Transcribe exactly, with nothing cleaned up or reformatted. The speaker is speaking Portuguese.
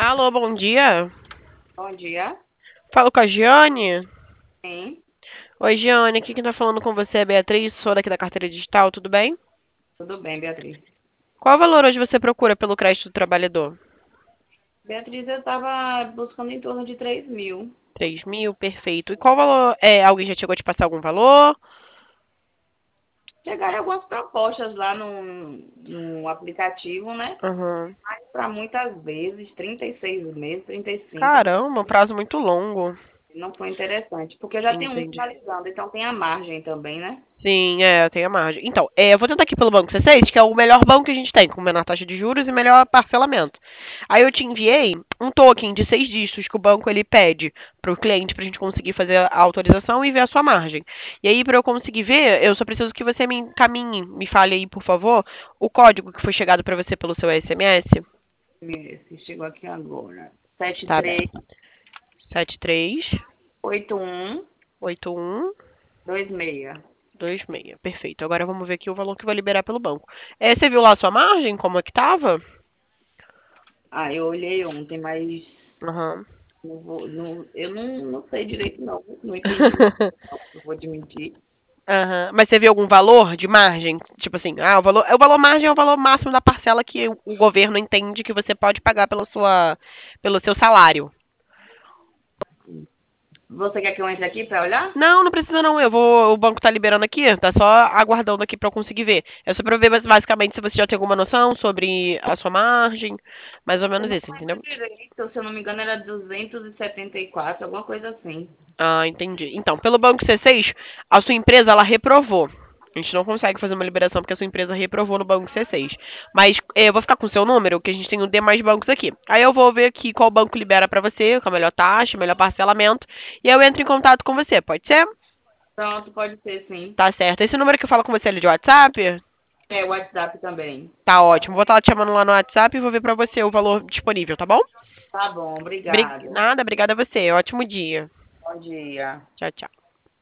Alô, bom dia. Bom dia. Falo com a Giane. Sim, Oi, Giane, aqui quem tá falando com você é a Beatriz, sou daqui da carteira digital, tudo bem? tudo bem, Beatriz. Qual valor hoje você procura pelo crédito do trabalhador? Beatriz, eu estava buscando em torno de três mil. Três mil, perfeito. E qual valor? É, alguém já chegou a te passar algum valor? Chegaram algumas propostas lá no, no aplicativo, né? Uhum. Mas para muitas vezes, trinta e seis meses, trinta e cinco, Caramba, um prazo muito longo. não foi interessante. Porque eu já tenho um Entendi. finalizando, então tem a margem também, né? Sim, é, tem a margem. Então, é, eu vou tentar aqui pelo Banco C seis, que é o melhor banco que a gente tem, com menor taxa de juros e melhor parcelamento. Aí eu te enviei um token de seis dígitos que o banco ele pede para o cliente para a gente conseguir fazer a autorização e ver a sua margem. E aí, para eu conseguir ver, eu só preciso que você me encaminhe, me fale aí, por favor, o código que foi chegado para você pelo seu S M S. Esse chegou aqui agora. Sete Tá três aberto. Sete três oito um oito um dois seis. dois seis. Perfeito. Agora vamos ver aqui o valor que vai liberar pelo banco. É, você viu lá a sua margem, como é que tava? Ah, eu olhei ontem, mas Aham. não vou, não, eu não, não sei direito, não. Não entendi, não, eu vou admitir. Aham. Mas você viu algum valor de margem? Tipo assim, ah, o valor, é o valor margem é o valor máximo da parcela que o, o governo entende que você pode pagar pela sua, pelo seu salário. Você quer que eu entre aqui para olhar? Não, não precisa não. Eu vou, o banco tá liberando aqui, tá só aguardando aqui pra eu conseguir ver. É só pra eu ver basicamente se você já tem alguma noção sobre a sua margem, mais ou Eu menos não isso, lembro entendeu? direito, se eu não me engano era duzentos e setenta e quatro, alguma coisa assim. Ah, entendi. Então, pelo Banco C seis, a sua empresa ela reprovou. A gente não consegue fazer uma liberação porque a sua empresa reprovou no Banco C seis. Mas eh, eu vou ficar com o seu número, que a gente tem o demais bancos aqui. Aí eu vou ver aqui qual banco libera pra você, com a melhor taxa, melhor parcelamento, e eu entro em contato com você, pode ser? Pronto, pode ser sim. Tá certo. Esse número que eu falo com você é de WhatsApp? É, o WhatsApp também. Tá ótimo. Vou estar te chamando lá no WhatsApp e vou ver pra você o valor disponível, tá bom? Tá bom, Bri- obrigada. Nada, obrigada a você. Ótimo dia. Bom dia. Tchau, tchau.